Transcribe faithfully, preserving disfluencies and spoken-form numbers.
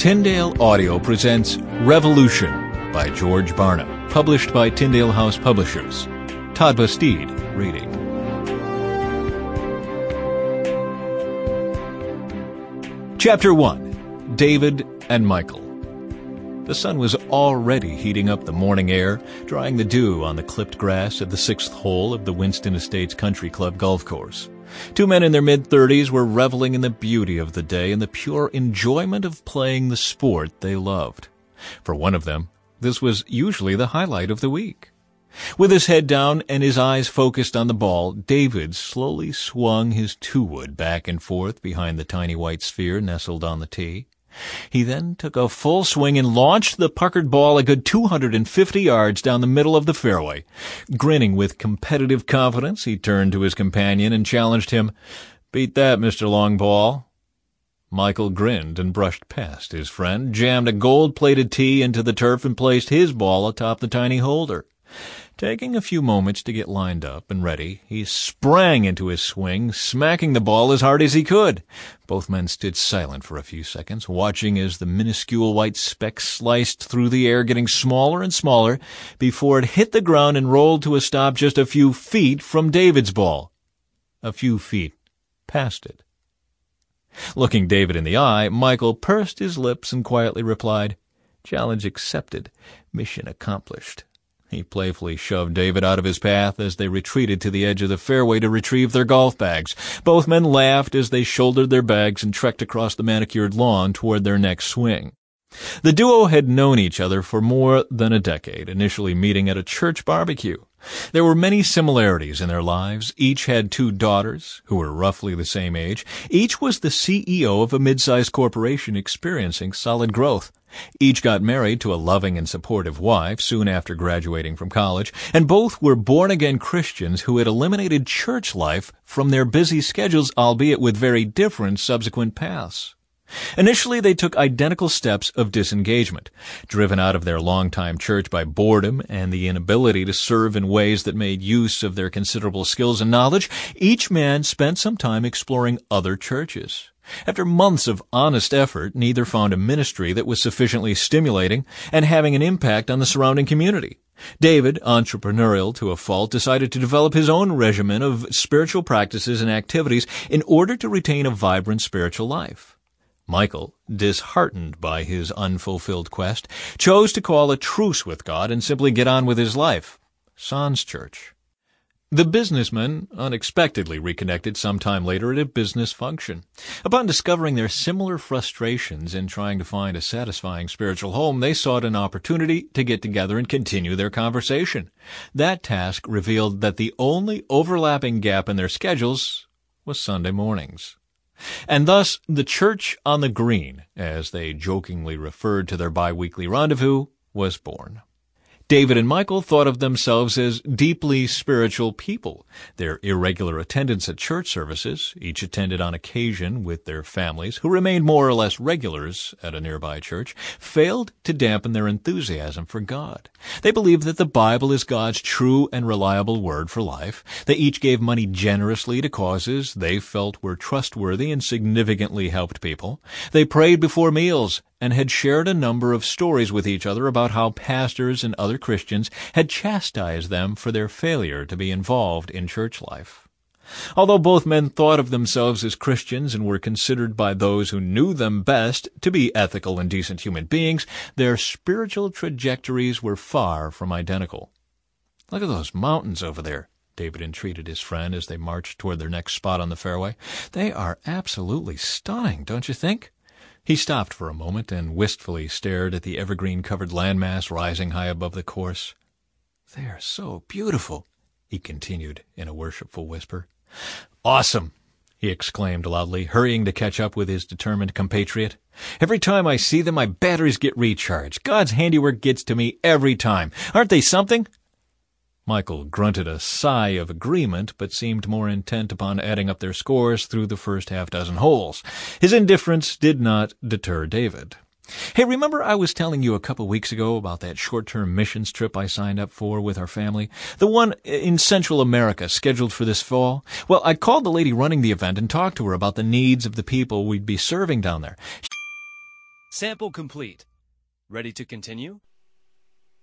Tyndale Audio presents Revolution by George Barnum, published by Tyndale House Publishers. Todd Bastide reading. Chapter one. David and Michael. The sun was already heating up the morning air, drying the dew on the clipped grass at the sixth hole of the Winston Estates Country Club golf course. Two men in their mid-thirties were reveling in the beauty of the day and the pure enjoyment of playing the sport they loved. For one of them, this was usually the highlight of the week. With his head down and his eyes focused on the ball, David slowly swung his two-wood back and forth behind the tiny white sphere nestled on the tee. He then took a full swing and launched the puckered ball a good two hundred fifty yards down the middle of the fairway. Grinning with competitive confidence, he turned to his companion and challenged him, "Beat that, Mister Longball." Michael grinned and brushed past his friend, jammed a gold-plated tee into the turf, and placed his ball atop the tiny holder. Taking a few moments to get lined up and ready, he sprang into his swing, smacking the ball as hard as he could. Both men stood silent for a few seconds, watching as the minuscule white speck sliced through the air, getting smaller and smaller, before it hit the ground and rolled to a stop just a few feet from David's ball. A few feet past it. Looking David in the eye, Michael pursed his lips and quietly replied, "Challenge accepted. Mission accomplished." He playfully shoved David out of his path as they retreated to the edge of the fairway to retrieve their golf bags. Both men laughed as they shouldered their bags and trekked across the manicured lawn toward their next swing. The duo had known each other for more than a decade, initially meeting at a church barbecue. There were many similarities in their lives. Each had two daughters, who were roughly the same age. Each was the C E O of a mid-sized corporation experiencing solid growth. Each got married to a loving and supportive wife soon after graduating from college, and both were born-again Christians who had eliminated church life from their busy schedules, albeit with very different subsequent paths. Initially, they took identical steps of disengagement. Driven out of their longtime church by boredom and the inability to serve in ways that made use of their considerable skills and knowledge, each man spent some time exploring other churches. After months of honest effort, neither found a ministry that was sufficiently stimulating and having an impact on the surrounding community. David, entrepreneurial to a fault, decided to develop his own regimen of spiritual practices and activities in order to retain a vibrant spiritual life. Michael, disheartened by his unfulfilled quest, chose to call a truce with God and simply get on with his life. Sans church. The businessmen unexpectedly reconnected sometime later at a business function. Upon discovering their similar frustrations in trying to find a satisfying spiritual home, they sought an opportunity to get together and continue their conversation. That task revealed that the only overlapping gap in their schedules was Sunday mornings. And thus the Church on the Green, as they jokingly referred to their bi-weekly rendezvous, was born. David and Michael thought of themselves as deeply spiritual people. Their irregular attendance at church services, each attended on occasion with their families, who remained more or less regulars at a nearby church, failed to dampen their enthusiasm for God. They believed that the Bible is God's true and reliable word for life. They each gave money generously to causes they felt were trustworthy and significantly helped people. They prayed before meals and had shared a number of stories with each other about how pastors and other Christians had chastised them for their failure to be involved in church life. Although both men thought of themselves as Christians and were considered by those who knew them best to be ethical and decent human beings, their spiritual trajectories were far from identical. "Look at those mountains over there," David entreated his friend as they marched toward their next spot on the fairway. "They are absolutely stunning, don't you think?" He stopped for a moment and wistfully stared at the evergreen-covered landmass rising high above the course. "They are so beautiful," he continued in a worshipful whisper. "Awesome!" he exclaimed loudly, hurrying to catch up with his determined compatriot. "Every time I see them, my batteries get recharged. God's handiwork gets to me every time. Aren't they something?" Michael grunted a sigh of agreement, but seemed more intent upon adding up their scores through the first half-dozen holes. His indifference did not deter David. "Hey, remember I was telling you a couple weeks ago about that short-term missions trip I signed up for with our family? The one in Central America scheduled for this fall? Well, I called the lady running the event and talked to her about the needs of the people we'd be serving down there. Sample complete. Ready to continue?